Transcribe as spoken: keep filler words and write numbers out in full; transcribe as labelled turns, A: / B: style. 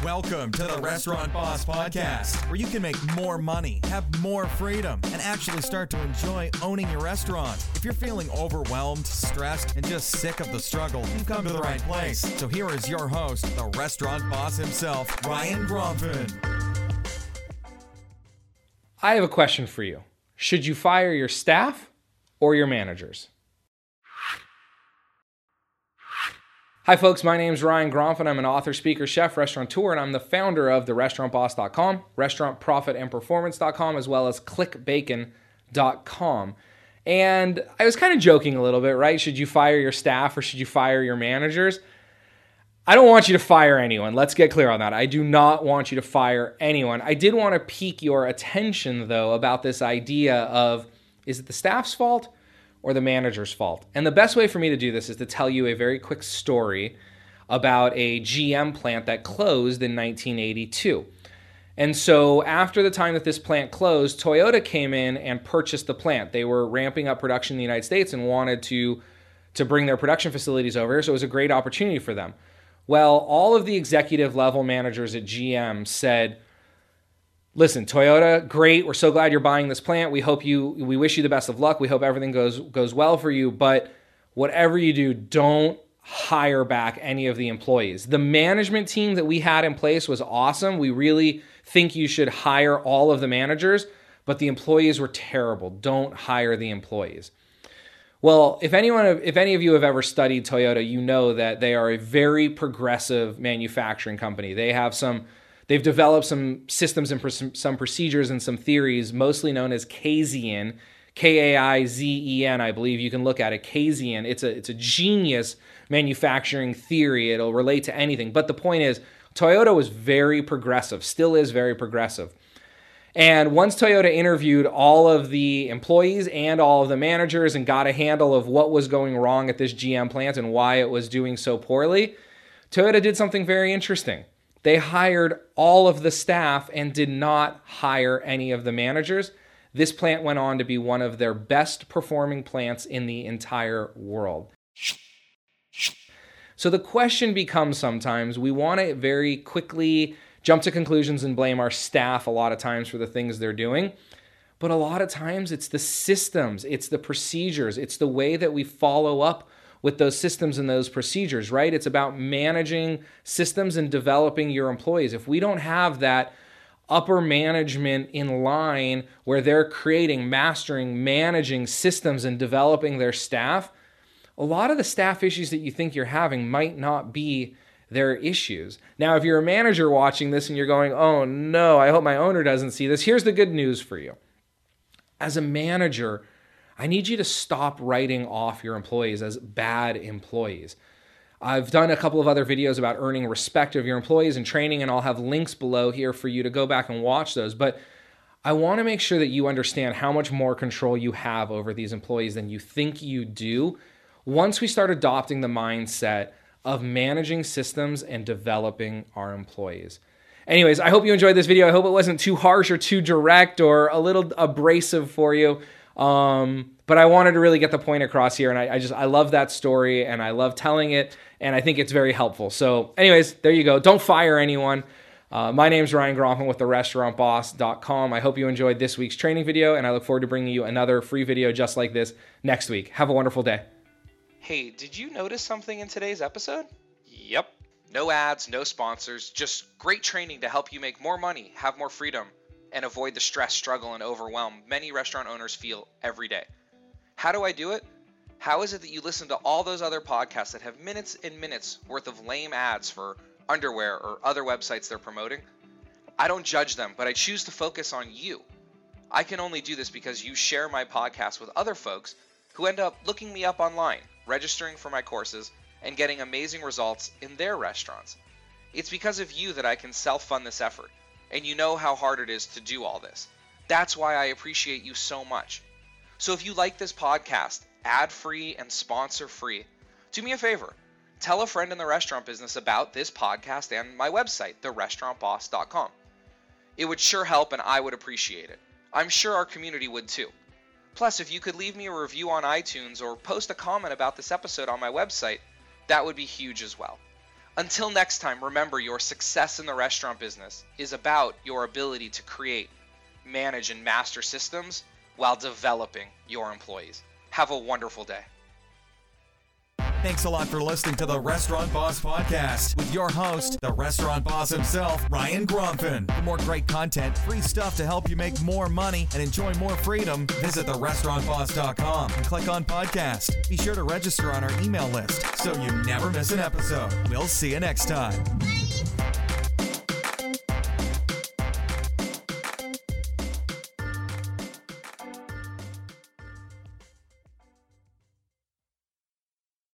A: Welcome to the Restaurant Boss Podcast, where you can make more money, have more freedom, and actually start to enjoy owning your restaurant. If you're feeling overwhelmed, stressed, and just sick of the struggle, you've come to the right place. So here is your host, the Restaurant Boss himself, Ryan Gromfin.
B: I have a question for you. Should you fire your staff or your managers? Hi folks, my name is Ryan Gromfin. I'm an author, speaker, chef, restaurateur, and I'm the founder of the restaurant boss dot com, restaurant profit and performance dot com, as well as click bacon dot com. And I was kind of joking a little bit, right? Should you fire your staff or should you fire your managers? I don't want you to fire anyone. Let's get clear on that. I do not want you to fire anyone. I did want to pique your attention, though, about this idea of, is it the staff's fault or the manager's fault? And the best way for me to do this is to tell you a very quick story about a G M plant that closed in nineteen eighty-two. And so after the time that this plant closed, Toyota came in and purchased the plant. They were ramping up production in the United States and wanted to, to bring their production facilities over here, so it was a great opportunity for them. Well, all of the executive level managers at G M said, listen, Toyota, great. We're so glad you're buying this plant. We hope you, we wish you the best of luck. We hope everything goes goes well for you. But whatever you do, don't hire back any of the employees. The management team that we had in place was awesome. We really think you should hire all of the managers, but the employees were terrible. Don't hire the employees. Well, if anyone, if any of you have ever studied Toyota, you know that they are a very progressive manufacturing company. They have some, they've developed some systems and some procedures and some theories, mostly known as Kaizen, K A I Z E N, I believe you can look at it. Kaizen. It's a it's a genius manufacturing theory. It'll relate to anything. But the point is, Toyota was very progressive, still is very progressive. And once Toyota interviewed all of the employees and all of the managers and got a handle of what was going wrong at this G M plant and why it was doing so poorly, Toyota did something very interesting. They hired all of the staff and did not hire any of the managers. This plant went on to be one of their best performing plants in the entire world. So the question becomes sometimes, we want to very quickly jump to conclusions and blame our staff a lot of times for the things they're doing. But a lot of times it's the systems, it's the procedures, it's the way that we follow up with those systems and those procedures, right? It's about managing systems and developing your employees. If we don't have that upper management in line where they're creating, mastering, managing systems and developing their staff, a lot of the staff issues that you think you're having might not be their issues. Now, if you're a manager watching this and you're going, oh no, I hope my owner doesn't see this, here's the good news for you. As a manager, I need you to stop writing off your employees as bad employees. I've done a couple of other videos about earning respect of your employees and training, and I'll have links below here for you to go back and watch those. But I want to make sure that you understand how much more control you have over these employees than you think you do once we start adopting the mindset of managing systems and developing our employees. Anyways, I hope you enjoyed this video. I hope it wasn't too harsh or too direct or a little abrasive for you. Um, but I wanted to really get the point across here. And I, I just, I love that story and I love telling it. And I think it's very helpful. So anyways, there you go. Don't fire anyone. Uh, my name's Ryan Gromfin with the restaurant boss dot com. I hope you enjoyed this week's training video and I look forward to bringing you another free video just like this next week. Have a wonderful day.
C: Hey, did you notice something in today's episode? Yep. No ads, no sponsors, just great training to help you make more money, have more freedom, and avoid the stress, struggle, and overwhelm many restaurant owners feel every day. How do I do it? How is it that you listen to all those other podcasts that have minutes and minutes worth of lame ads for underwear or other websites they're promoting? I don't judge them, but I choose to focus on you. I can only do this because you share my podcast with other folks who end up looking me up online, registering for my courses, and getting amazing results in their restaurants. It's because of you that I can self-fund this effort, and you know how hard it is to do all this. That's why I appreciate you so much. So if you like this podcast, ad-free and sponsor-free, do me a favor. Tell a friend in the restaurant business about this podcast and my website, the restaurant boss dot com. It would sure help and I would appreciate it. I'm sure our community would too. Plus, if you could leave me a review on iTunes or post a comment about this episode on my website, that would be huge as well. Until next time, remember your success in the restaurant business is about your ability to create, manage, and master systems while developing your employees. Have a wonderful day.
A: Thanks a lot for listening to the Restaurant Boss Podcast with your host, the restaurant boss himself, Ryan Gromfin. For more great content, free stuff to help you make more money and enjoy more freedom, visit the restaurant boss dot com and click on podcast. Be sure to register on our email list so you never miss an episode. We'll see you next time.